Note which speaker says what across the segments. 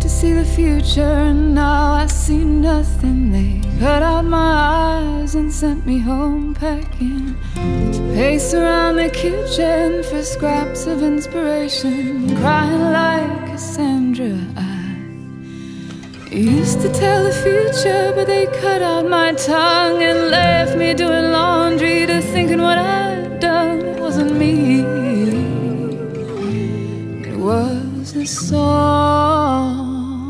Speaker 1: to see the future, and now I see nothing. They cut out my eyes and sent me home packing, to pace around the kitchen for scraps of inspiration, crying like Cassandra. I used to tell the future, but they cut out my tongue and left me doing laundry to thinking what I'd done. It wasn't me, it was a song.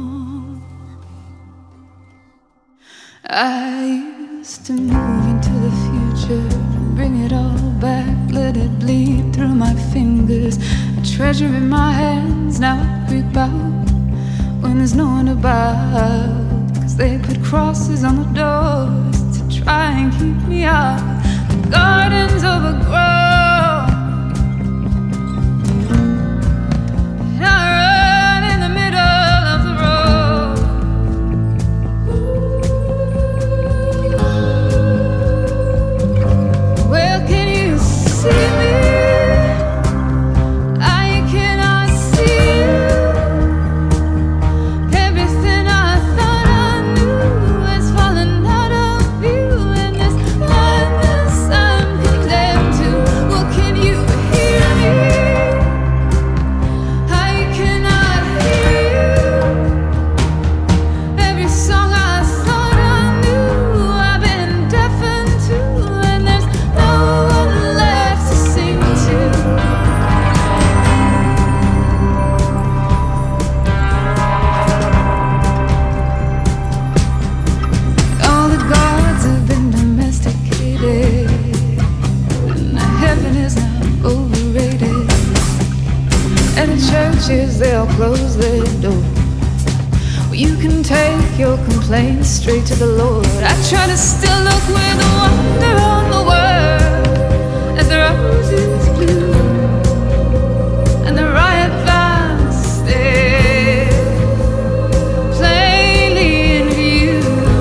Speaker 1: I used to move into the future, bring it all back, let it bleed through my fingers. A treasure in my hands, now I creep out when there's no one about, 'cause they put crosses on the doors to try and keep me out. The garden's overgrown, and I run in the middle of the road. Well, can you see me? They'll close their door. Well, you can take your complaints straight to the Lord. I try to still look with wonder on the world as the roses bloom and the riot vines stay plainly in view.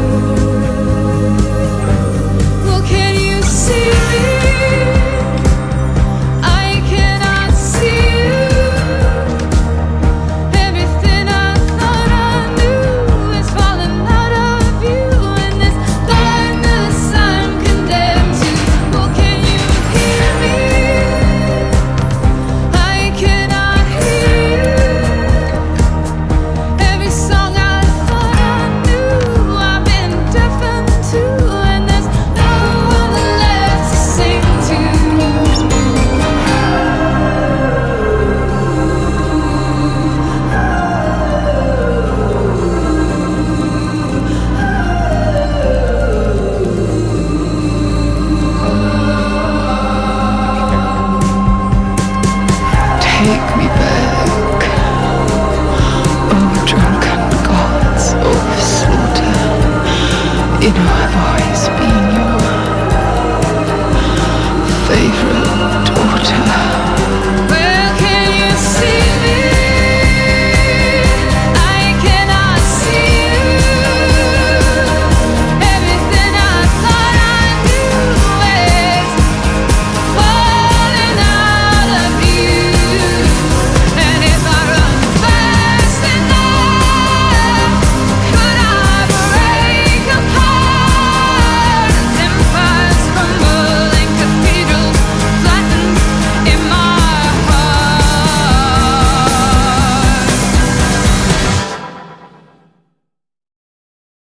Speaker 1: Well, can you see me? Take me back, oh drunken gods of slaughter. You know I've always